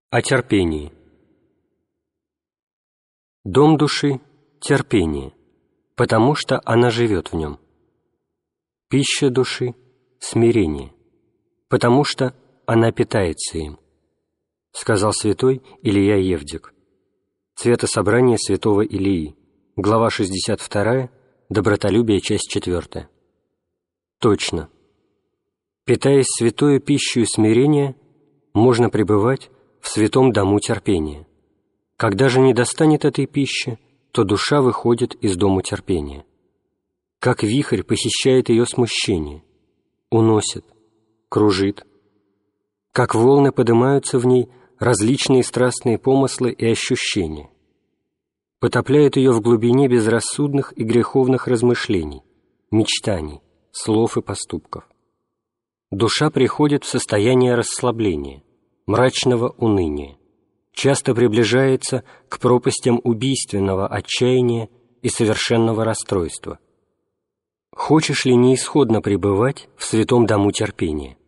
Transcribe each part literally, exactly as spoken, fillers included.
О терпении. Дом души – терпение, потому что она живет в нем. Пища души – смирение, потому что она питается им, сказал святой Илия Евдик. Цветособрание святого Илии, глава шестьдесят вторая, добротолюбие, часть четвертая. Точно. Питаясь святою пищей смирения, можно пребывать в святом дому терпения. Когда же не достанет этой пищи, то душа выходит из дому терпения. Как вихрь похищает ее смущение, уносит, кружит. Как волны поднимаются в ней различные страстные помыслы и ощущения, потопляет ее в глубине безрассудных и греховных размышлений, мечтаний, слов и поступков. Душа приходит в состояние расслабления, мрачного уныния, часто приближается к пропастям убийственного отчаяния и совершенного расстройства. Хочешь ли неисходно пребывать в святом дому терпения?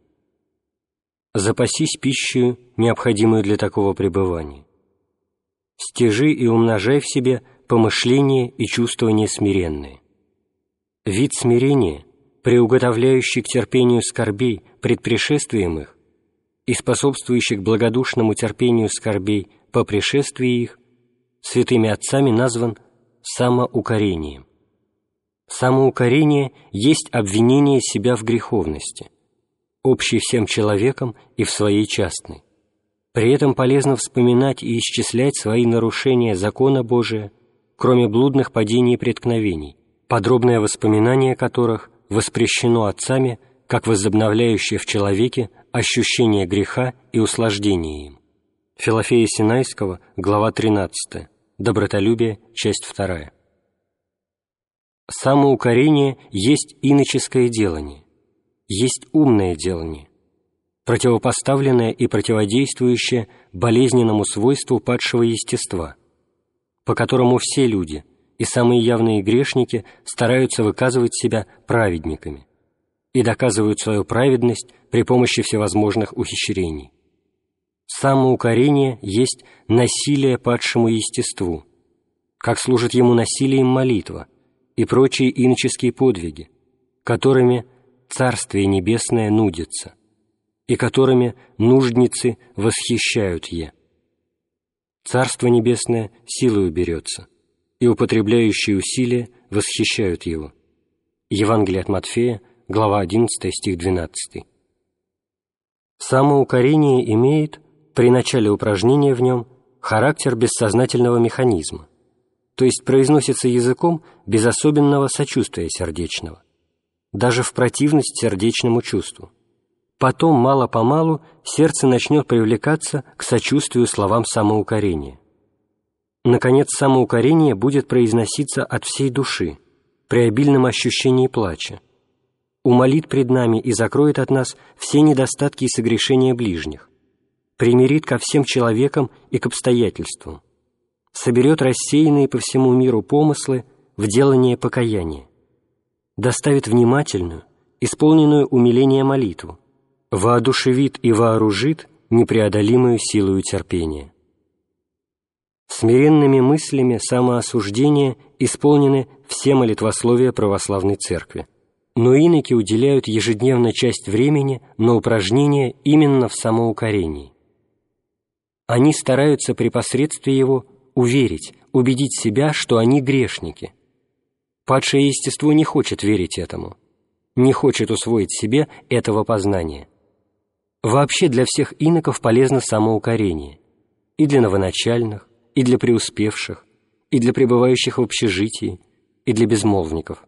Запасись пищей, необходимую для такого пребывания. Стяжи и умножай в себе помышления и чувствования смиренные. Вид смирения, приуготовляющий к терпению скорбей пред пришествием их и способствующий к благодушному терпению скорбей по пришествии их, святыми отцами назван самоукорением. Самоукорение есть обвинение себя в греховности, общей всем человекам и в своей частной. При этом полезно вспоминать и исчислять свои нарушения закона Божия, кроме блудных падений и преткновений, подробное воспоминание которых воспрещено отцами как возобновляющее в человеке ощущение греха и услаждение им. Филофея Синайского, глава тринадцатая, добротолюбие, часть вторая. Самоукорение есть иноческое делание, есть умное делание, противопоставленное и противодействующее болезненному свойству падшего естества, по которому все люди и самые явные грешники стараются выказывать себя праведниками и доказывают свою праведность при помощи всевозможных ухищрений. Самоукорение есть насилие падшему естеству, как служит ему насилием молитва и прочие иноческие подвиги, которыми Царствие Небесное нудится и которыми нуждницы восхищают е. Царство Небесное силою берется, и употребляющие усилия восхищают его. Евангелие от Матфея, глава одиннадцатая, стих двенадцатый. Самоукорение имеет, при начале упражнения в нем, характер бессознательного механизма, то есть произносится языком без особенного сочувствия сердечного, даже в противность сердечному чувству. Потом, мало-помалу, сердце начнет привлекаться к сочувствию словам самоукорения. Наконец, самоукорение будет произноситься от всей души, при обильном ощущении плача, умолит пред нами и закроет от нас все недостатки и согрешения ближних, примирит ко всем человекам и к обстоятельствам, соберет рассеянные по всему миру помыслы в делание покаяния, доставит внимательную, исполненную умиления молитву, воодушевит и вооружит непреодолимую силою терпения. Смиренными мыслями самоосуждения исполнены все молитвословия православной церкви, но иноки уделяют ежедневно часть времени на упражнения именно в самоукорении. Они стараются при посредстве его уверить, убедить себя, что они грешники. Падшее естество не хочет верить этому, не хочет усвоить себе этого познания. Вообще для всех иноков полезно самоукорение, и для новоначальных, и для преуспевших, и для пребывающих в общежитии, и для безмолвников.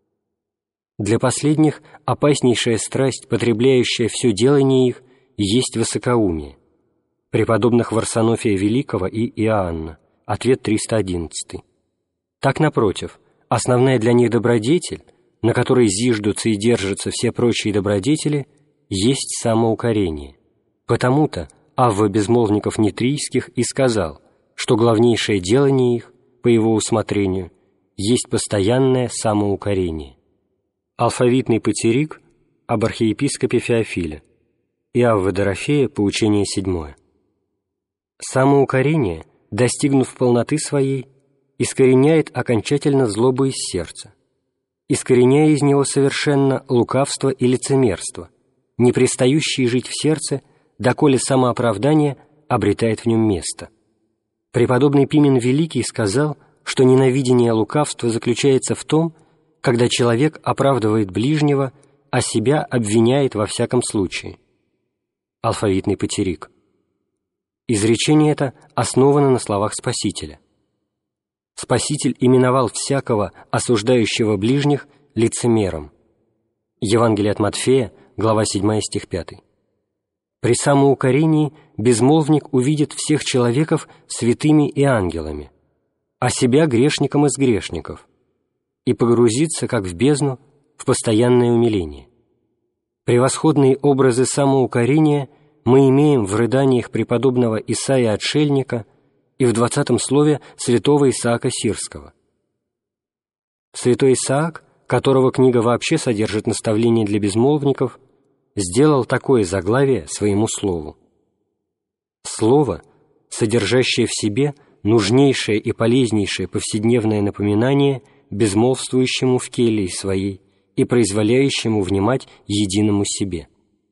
Для последних опаснейшая страсть, потребляющая все делание их, есть высокоумие. Преподобных Варсонофия Великого и Иоанна, ответ триста одиннадцатый. Так, напротив, основная для них добродетель, на которой зиждутся и держатся все прочие добродетели, есть самоукорение. Потому-то Авва Безмолвников Нитрийских и сказал, что главнейшее делание их, по его усмотрению, есть постоянное самоукорение. Алфавитный патерик об архиепископе Феофиле и Авва Дорофея, поучение седьмое. Самоукорение, достигнув полноты своей, искореняет окончательно злобу из сердца, искореняя из него совершенно лукавство и лицемерство, не пристающие жить в сердце, доколе самооправдание обретает в нем место. Преподобный Пимен Великий сказал, что ненавидение лукавства заключается в том, когда человек оправдывает ближнего, а себя обвиняет во всяком случае. Алфавитный Патерик. Изречение это основано на словах Спасителя. Спаситель именовал всякого осуждающего ближних лицемером. Евангелие от Матфея, глава седьмая, стих пятый. При самоукорении безмолвник увидит всех человеков святыми и ангелами, а себя грешником из грешников, и погрузится, как в бездну, в постоянное умиление. Превосходные образы самоукорения мы имеем в рыданиях преподобного Исаия Отшельника и в двадцатом слове святого Исаака Сирского. Святой Исаак, которого книга вообще содержит наставление для безмолвников, сделал такое заглавие своему слову. Слово, содержащее в себе нужнейшее и полезнейшее повседневное напоминание безмолвствующему в келии своей и произволяющему внимать единому себе.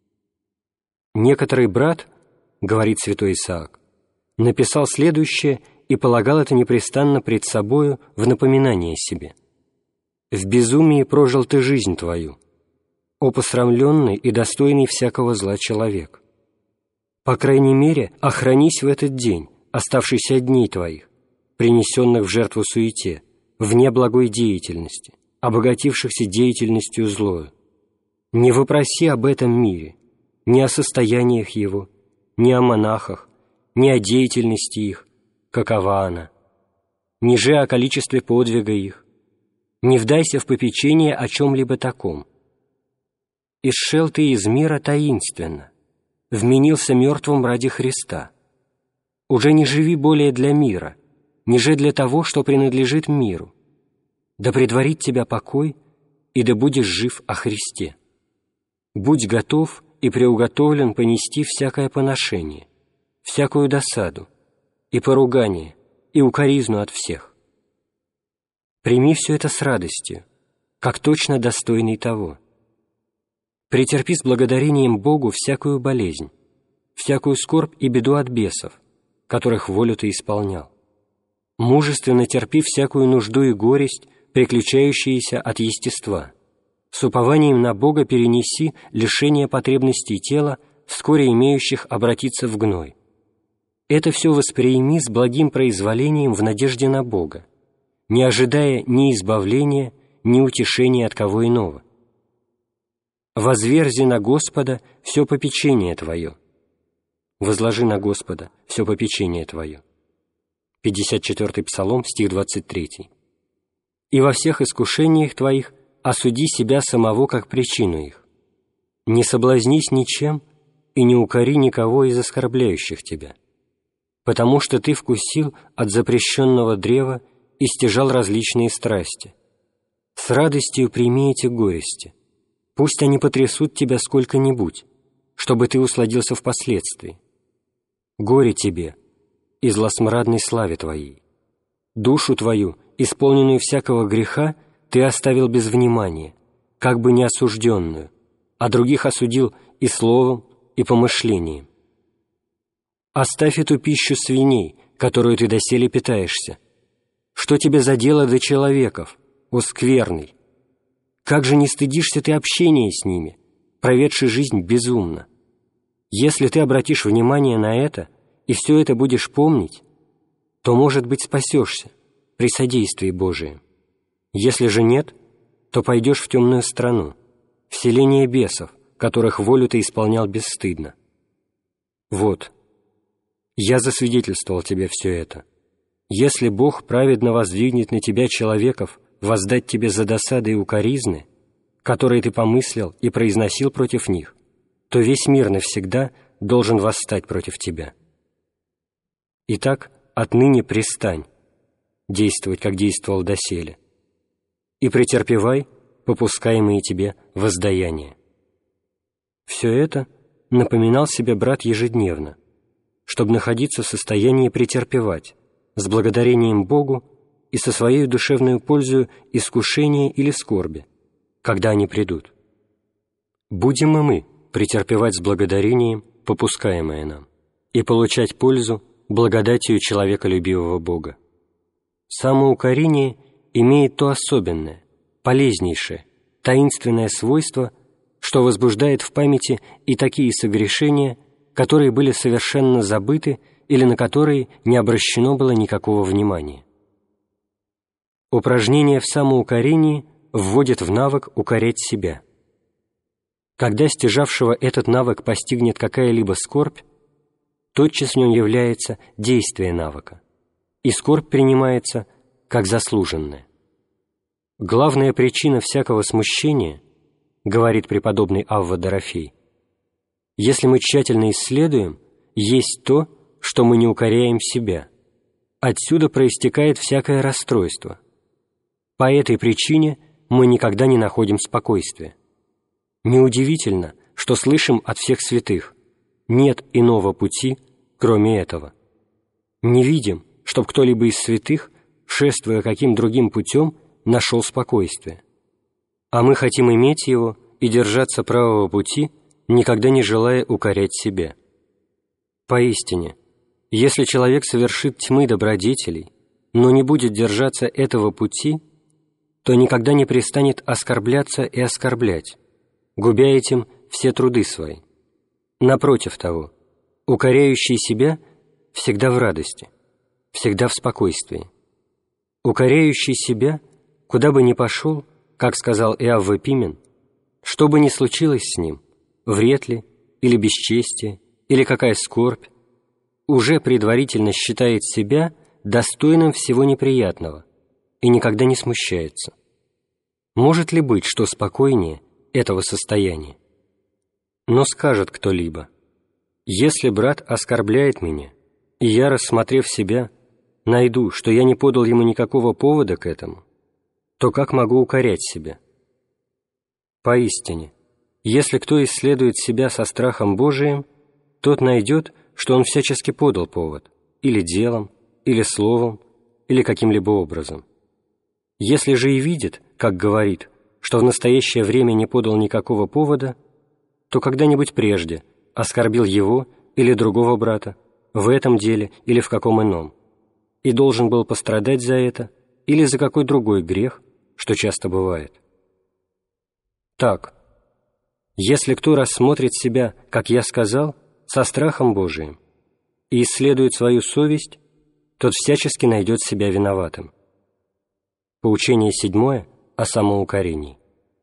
Некоторый брат, говорит святой Исаак, написал следующее и полагал это непрестанно пред собою в напоминание себе. «В безумии прожил ты жизнь твою, о посрамленный и достойный всякого зла человек. По крайней мере, охранись в этот день, оставшийся от дней твоих, принесенных в жертву суете, вне благой деятельности, обогатившихся деятельностью злою. Не вопроси об этом мире, ни о состояниях его, ни о монахах, ни о деятельности их, какова она, ни же о количестве подвига их, не вдайся в попечение о чем-либо таком. Исшел ты из мира таинственно, вменился мертвым ради Христа. Уже не живи более для мира, ниже для того, что принадлежит миру. Да предварит тебя покой, и да будешь жив о Христе. Будь готов и приуготовлен понести всякое поношение, всякую досаду, и поругание, и укоризну от всех. Прими все это с радостью, как точно достойный того. Претерпи с благодарением Богу всякую болезнь, всякую скорбь и беду от бесов, которых волю ты исполнял. Мужественно терпи всякую нужду и горесть, приключающиеся от естества. С упованием на Бога перенеси лишение потребностей тела, вскоре имеющих обратиться в гной. Это все восприими с благим произволением в надежде на Бога, не ожидая ни избавления, ни утешения от кого иного. Возверзи на Господа все попечение твое. Возложи на Господа все попечение твое. пятьдесят четвёртый Псалом, стих двадцать третий. И во всех искушениях твоих осуди себя самого как причину их. Не соблазнись ничем и не укори никого из оскорбляющих тебя, потому что ты вкусил от запрещенного древа и стяжал различные страсти. С радостью прими эти горести. Пусть они потрясут тебя сколько-нибудь, чтобы ты усладился впоследствии. Горе тебе и злосмрадной славе твоей. Душу твою, исполненную всякого греха, ты оставил без внимания, как бы не осужденную, а других осудил и словом, и помышлением. Оставь эту пищу свиней, которую ты доселе питаешься. Что тебе за дело до человеков, о скверный? Как же не стыдишься ты общения с ними, проведший жизнь безумно? Если ты обратишь внимание на это и все это будешь помнить, то, может быть, спасешься при содействии Божием. Если же нет, то пойдешь в темную страну, в селение бесов, которых волю ты исполнял бесстыдно. Вот, я засвидетельствовал тебе все это. Если Бог праведно воздвигнет на тебя человеков, воздать тебе за досады и укоризны, которые ты помыслил и произносил против них, то весь мир навсегда должен восстать против тебя. Итак, отныне пристань, действовать, как действовал доселе, и претерпевай попускаемые тебе воздаяния. Все это напоминал себе брат ежедневно, чтобы находиться в состоянии претерпевать с благодарением Богу и со своей душевной пользою искушения или скорби, когда они придут. Будем и мы претерпевать с благодарением попускаемое нам и получать пользу благодатью человеколюбивого Бога. Самоукорение имеет то особенное, полезнейшее, таинственное свойство, что возбуждает в памяти и такие согрешения, которые были совершенно забыты или на которые не обращено было никакого внимания. Упражнение в самоукорении вводит в навык укорять себя. Когда стяжавшего этот навык постигнет какая-либо скорбь, тотчас в нем является действие навыка, и скорбь принимается как заслуженная. Главная причина всякого смущения, говорит преподобный Авва Дорофей, если мы тщательно исследуем, есть то, что мы не укоряем себя. Отсюда проистекает всякое расстройство. По этой причине мы никогда не находим спокойствия. Неудивительно, что слышим от всех святых: нет иного пути, кроме этого. Не видим, чтоб кто-либо из святых, шествуя каким другим путем, нашел спокойствие. А мы хотим иметь его и держаться правого пути, никогда не желая укорять себя. Поистине, если человек совершит тьмы добродетелей, но не будет держаться этого пути, то никогда не перестанет оскорбляться и оскорблять, губя этим все труды свои. Напротив того, укоряющий себя всегда в радости, всегда в спокойствии. Укоряющий себя, куда бы ни пошел, как сказал Иавва Пимен, что бы ни случилось с ним, вред ли, или бесчестие, или какая скорбь, уже предварительно считает себя достойным всего неприятного и никогда не смущается. Может ли быть, что спокойнее этого состояния? Но скажет кто-либо: если брат оскорбляет меня, и я, рассмотрев себя, найду, что я не подал ему никакого повода к этому, то как могу укорять себя? Поистине, если кто исследует себя со страхом Божиим, тот найдет, что он всячески подал повод, или делом, или словом, или каким-либо образом. Если же и видит, как говорит, что в настоящее время не подал никакого повода, то когда-нибудь прежде оскорбил его или другого брата в этом деле или в каком ином, и должен был пострадать за это или за какой другой грех, что часто бывает. Так, если кто рассмотрит себя, как я сказал, со страхом Божиим и исследует свою совесть, тот всячески найдет себя виноватым. Поучение седьмое о самоукорении.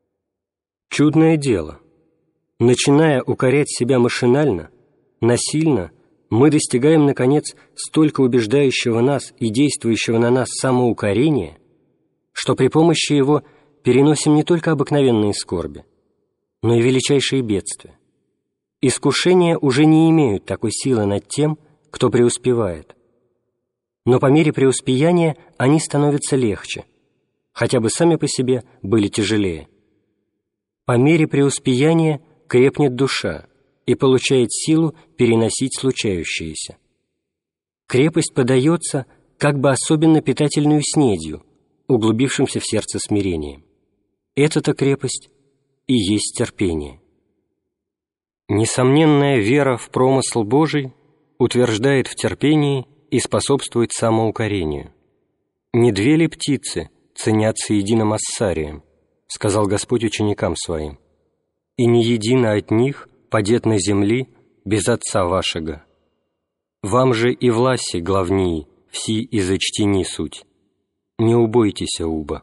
Чудное дело. Начиная укорять себя машинально, насильно, мы достигаем, наконец, столько убеждающего нас и действующего на нас самоукорения, что при помощи его переносим не только обыкновенные скорби, но и величайшие бедствия. Искушения уже не имеют такой силы над тем, кто преуспевает. Но по мере преуспеяния они становятся легче, хотя бы сами по себе были тяжелее. По мере преуспеяния крепнет душа и получает силу переносить случающееся. Крепость подается как бы особенно питательную снедью, углубившимся в сердце смирением. Эта-то крепость и есть терпение. Несомненная вера в промысл Божий утверждает в терпении и способствует самоукорению. «Не две ли птицы ценятся единым ассарием, — сказал Господь ученикам Своим, — и не едино от них падет на земли без Отца вашего. Вам же и власи главнии все изочтени суть. Не убойтесь уба.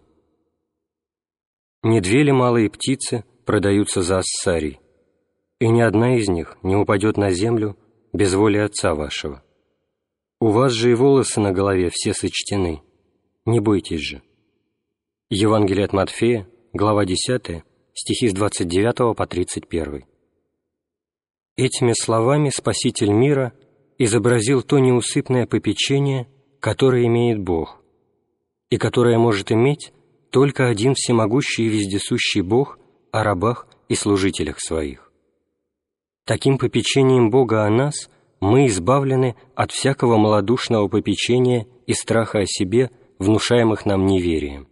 Не две ли малые птицы продаются за ассарий, и ни одна из них не упадет на землю без воли Отца вашего. У вас же и волосы на голове все сочтены, не бойтесь же». Евангелие от Матфея, глава десятая, стихи с двадцать девятого по тридцать первый. Этими словами Спаситель мира изобразил то неусыпное попечение, которое имеет Бог, и которое может иметь только один всемогущий и вездесущий Бог о рабах и служителях Своих. Таким попечением Бога о нас мы избавлены от всякого малодушного попечения и страха о себе, внушаемых нам неверием.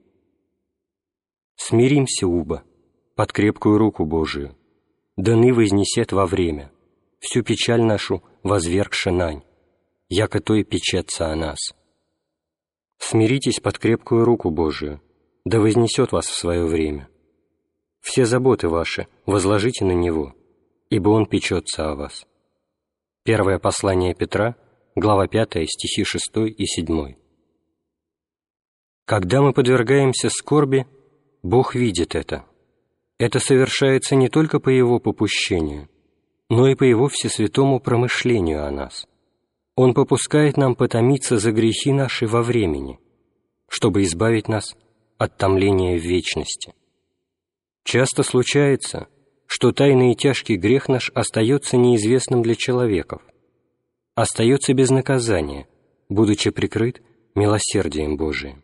Смиримся, уба, под крепкую руку Божию, да ны вознесет во время, всю печаль нашу возвергши нань, яко то и печется о нас. Смиритесь под крепкую руку Божию, да вознесет вас в свое время. Все заботы ваши возложите на Него, ибо Он печется о вас. Первое послание Петра, глава пятая, стихи шестой и седьмой. Когда мы подвергаемся скорби, Бог видит это. Это совершается не только по Его попущению, но и по Его всесвятому промышлению о нас. Он попускает нам потомиться за грехи наши во времени, чтобы избавить нас от томления в вечности. Часто случается, что тайный и тяжкий грех наш остается неизвестным для человеков, остается без наказания, будучи прикрыт милосердием Божиим.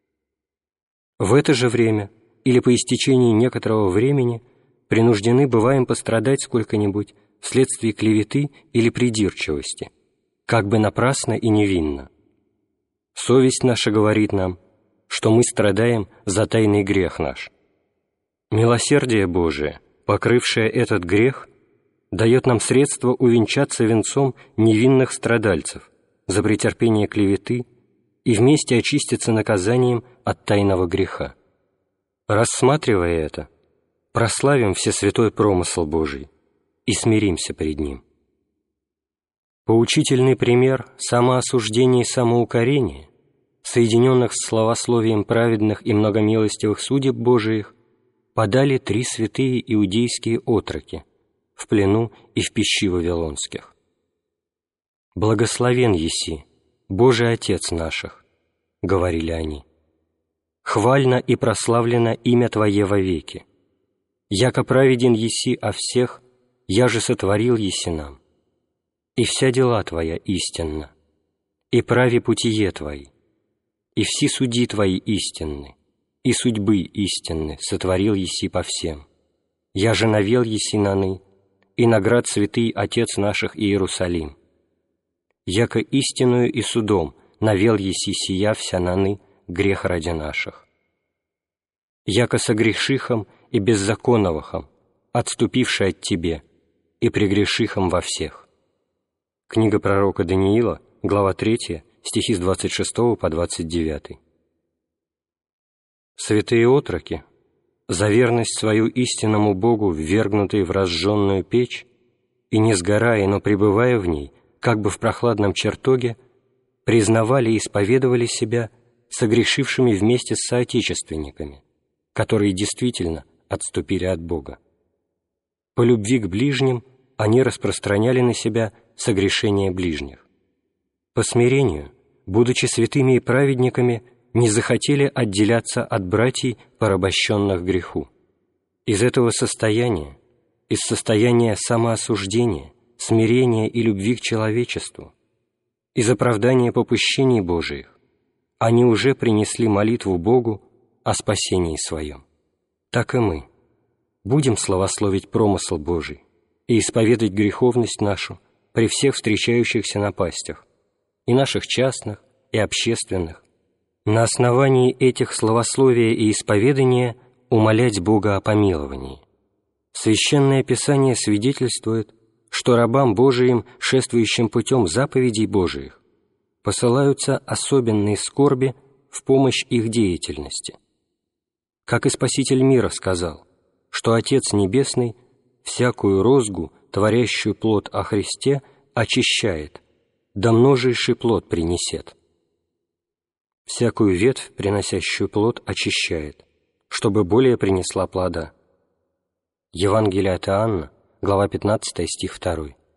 В это же время или по истечении некоторого времени принуждены бываем пострадать сколько-нибудь вследствие клеветы или придирчивости, как бы напрасно и невинно. Совесть наша говорит нам, что мы страдаем за тайный грех наш. Милосердие Божие, покрывшее этот грех, дает нам средство увенчаться венцом невинных страдальцев за претерпение клеветы и вместе очиститься наказанием от тайного греха. Рассматривая это, прославим всесвятой промысл Божий и смиримся пред Ним. Поучительный пример самоосуждения и самоукорения, соединенных с словословием праведных и многомилостивых судеб Божиих, подали три святые иудейские отроки в плену и в пищи вавилонских. «Благословен еси, Божий Отец наших», — говорили они, «хвально и прославлено имя Твое вовеки. Яко праведен еси о всех, я же сотворил еси нам. И вся дела Твоя истинна, и прави путие Твои, и все суди Твои истинны, и судьбы истинны сотворил еси по всем. Я же навел еси наны, и наград святый Отец наших Иерусалим. Яко истинную и судом навел еси сия вся наны грех ради наших. Яко согрешихом и беззаконовахом, отступивший от Тебе, и прегрешихом во всех». Книга пророка Даниила, глава третья, стихи с двадцать шестого по двадцать девятый. Святые отроки, за верность свою истинному Богу, ввергнутые в разжженную печь, и не сгорая, но пребывая в ней, как бы в прохладном чертоге, признавали и исповедовали себя согрешившими вместе с соотечественниками, которые действительно отступили от Бога. По любви к ближним они распространяли на себя согрешение ближних. По смирению, будучи святыми и праведниками, не захотели отделяться от братьев, порабощенных греху. Из этого состояния, из состояния самоосуждения, смирения и любви к человечеству, из оправдания попущений Божиих, они уже принесли молитву Богу о спасении своем. Так и мы будем славословить промысл Божий и исповедать греховность нашу при всех встречающихся напастях, и наших частных, и общественных, на основании этих славословия и исповедания умолять Бога о помиловании. Священное Писание свидетельствует, что рабам Божиим, шествующим путем заповедей Божиих, посылаются особенные скорби в помощь их деятельности. Как и Спаситель мира сказал, что Отец Небесный всякую розгу, творящую плод о Христе, очищает, да множайший плод принесет. Всякую ветвь, приносящую плод, очищает, чтобы более принесла плода. Евангелие от Иоанна, глава пятнадцатая, стих второй.